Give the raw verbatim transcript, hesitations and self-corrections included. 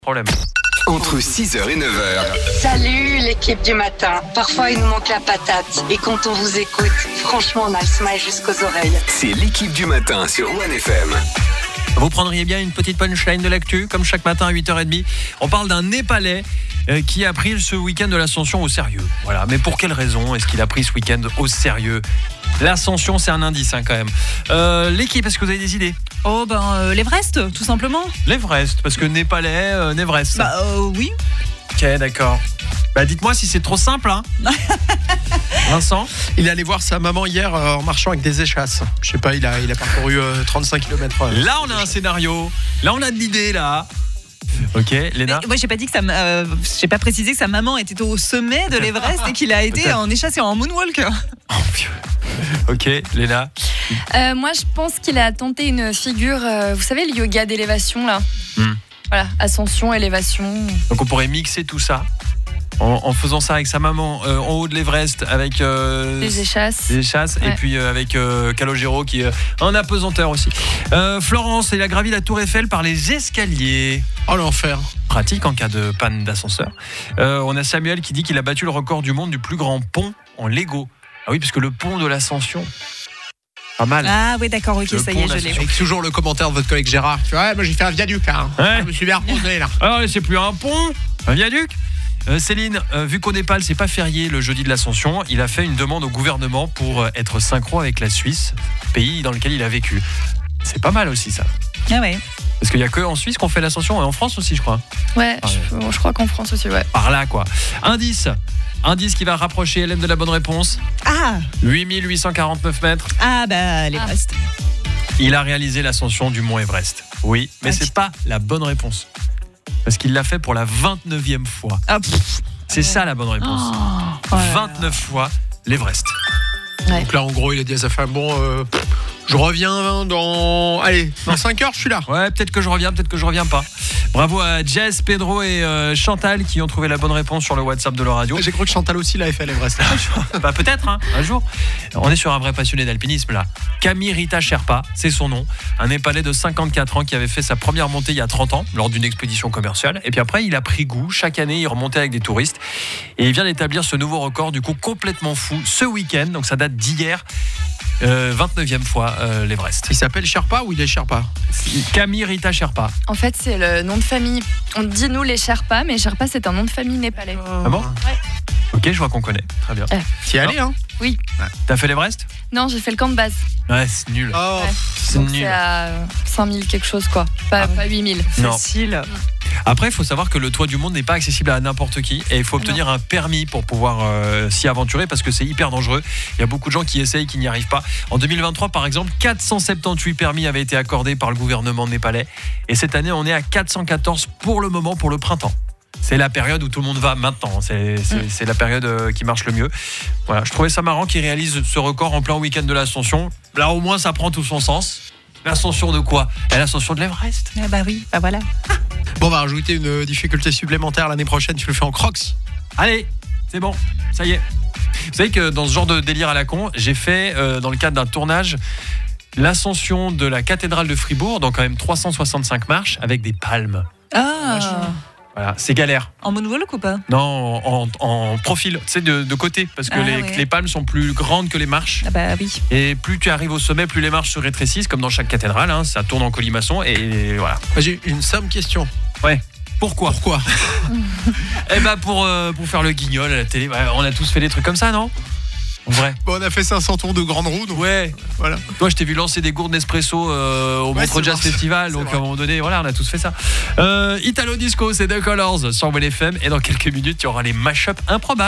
Problème. Entre six heures et neuf heures. Salut l'équipe du matin. Parfois il nous manque la patate. Et quand on vous écoute, franchement on a le smile jusqu'aux oreilles. C'est l'équipe du matin sur One F M. Vous prendriez bien une petite punchline de l'actu, comme chaque matin à huit heures trente. On parle d'un Népalais euh, qui a pris ce week-end de l'Ascension au sérieux. Voilà. Mais pour quelle raison est-ce qu'il a pris ce week-end au sérieux ? L'Ascension, c'est un indice hein, quand même. Euh, l'équipe, est-ce que vous avez des idées ? Oh ben euh, l'Everest, tout simplement. L'Everest, parce que Népalais, euh, Everest. Bah euh, oui. Ok, d'accord. Bah dites-moi si c'est trop simple, hein. Vincent ? Il est allé voir sa maman hier euh, en marchant avec des échasses. Je sais pas, il a, il a parcouru euh, trente-cinq kilomètres. Euh, là, on a un scénario. Là, on a de l'idée, là. Ok, Léna ? Mais moi j'ai pas dit que ça, euh, j'ai pas précisé que sa maman était au sommet de l'Everest et qu'il a été Peut-être. en échasse et en moonwalk. Oh, Dieu. Ok, Léna ? Euh, moi, je pense qu'il a tenté une figure, euh, vous savez, le yoga d'élévation, là. Hmm. Voilà, ascension, élévation. Donc on pourrait mixer tout ça en, en faisant ça avec sa maman euh, en haut de l'Everest avec euh, Les échasses. les échasses et Ouais. puis euh, avec euh, Calogero qui est un apesanteur aussi. Euh, Florence, elle a gravi la Tour Eiffel par les escaliers. Oh l'enfer. Pratique en cas de panne d'ascenseur. Euh, on a Samuel qui dit qu'il a battu le record du monde du plus grand pont en Lego. Ah oui, parce que le pont de l'Ascension. Pas mal. Ah oui d'accord, ok, Le ça y pont est, je l'ai. d'Ascension. Avec toujours le commentaire de votre collègue Gérard. Tu vois, moi j'ai fait un viaduc là. hein. Ouais. Je me suis bien reposé là. Ah, c'est plus un pont, un viaduc. Euh, Céline, euh, vu qu'au Népal, c'est pas férié le jeudi de l'Ascension, il a fait une demande au gouvernement pour euh, être synchro avec la Suisse, pays dans lequel il a vécu. C'est pas mal aussi ça. Ah ouais. Parce qu'il y a que en Suisse qu'on fait l'Ascension et en France aussi, je crois. Ouais, Ah je, je crois qu'en France aussi, ouais. Par là, quoi. Indice. Indice qui va rapprocher Hélène de la bonne réponse. Ah huit mille huit cent quarante-neuf mètres. ah bah l'Everest. Il a réalisé l'ascension du mont Everest. Oui, mais Ah, c'est pas la bonne réponse. Parce qu'il l'a fait pour la vingt-neuvième fois. Ah, pff. C'est ça la bonne réponse. Oh là là. vingt-neuf fois l'Everest. Donc là en gros il a dit à sa femme bon euh, pff, je reviens dans allez dans cinq heures je suis là. Ouais, peut-être que je reviens, peut-être que je reviens pas. Bravo à Jess, Pedro et euh, Chantal qui ont trouvé la bonne réponse sur le WhatsApp de leur radio. J'ai cru que Chantal aussi l'avait fait à l'Everest. Bah peut-être, hein, un jour. On est sur un vrai passionné d'alpinisme là. Camille Rita Sherpa, c'est son nom. Un Népalais de cinquante-quatre ans qui avait fait sa première montée il y a trente ans lors d'une expédition commerciale. Et puis après, il a pris goût. Chaque année, il remontait avec des touristes. Et il vient d'établir ce nouveau record, du coup complètement fou, ce week-end. Donc ça date d'hier. Euh, vingt-neuvième fois euh, l'Everest. Il s'appelle Sherpa ou il est Sherpa? Camille Rita Sherpa. En fait, c'est le nom de famille. On dit nous les Sherpas, mais Sherpa, c'est un nom de famille népalais. Ah bon ? Ouais. Ok, je vois qu'on connaît. Très bien. T'y es allé hein? Oui. T'as fait l'Everest ? Non, j'ai fait le camp de base. Ouais, c'est nul. Oh. Ouais. C'est Donc nul. c'est à cinq mille quelque chose, quoi. Pas, pas huit mille. Non. Facile. Après, il faut savoir que le toit du monde n'est pas accessible à n'importe qui et il faut obtenir un permis pour pouvoir euh, s'y aventurer parce que c'est hyper dangereux. Il y a beaucoup de gens qui essayent, qui n'y arrivent pas. En deux mille vingt-trois, par exemple, quatre cent soixante-dix-huit permis avaient été accordés par le gouvernement népalais et cette année, on est à quatre cent quatorze pour le moment, pour le printemps. C'est la période où tout le monde va maintenant. C'est, c'est, c'est la période euh, qui marche le mieux. Voilà, je trouvais ça marrant qu'ils réalisent ce record en plein week-end de l'Ascension. Là, au moins, ça prend tout son sens. L'ascension de quoi ? L'ascension de l'Everest. Ah bah oui, bah voilà. Bon on va rajouter une difficulté supplémentaire l'année prochaine. Tu le fais en Crocs. Allez, c'est bon, ça y est. Vous savez que dans ce genre de délire à la con, j'ai fait, euh, dans le cadre d'un tournage, l'ascension de la cathédrale de Fribourg, donc quand même trois cent soixante-cinq marches, avec des palmes. Ah Voilà, c'est galère. en moonwalk ou pas? Non, en, en profil, tu sais, de, de côté, parce que Ah, les, ouais. les palmes sont plus grandes que les marches. Ah bah oui. Et plus tu arrives au sommet, plus les marches se rétrécissent, comme dans chaque cathédrale, hein, ça tourne en colimaçon, et voilà. J'ai une simple question. Ouais. Pourquoi ? Pourquoi? Eh ben pour, euh, pour faire le guignol à la télé, ouais, on a tous fait des trucs comme ça, non ? En vrai. Bon, on a fait cinq cents tours de grande roue donc Ouais. voilà. Toi, je t'ai vu lancer des gourdes Nespresso euh, au Ouais, Montreux c'est Jazz vrai. Festival, C'est donc vrai. à un moment donné, voilà, on a tous fait ça. Euh, Italo Disco, c'est The Colors sur One F M, et dans quelques minutes, il y aura les mash-up improbables.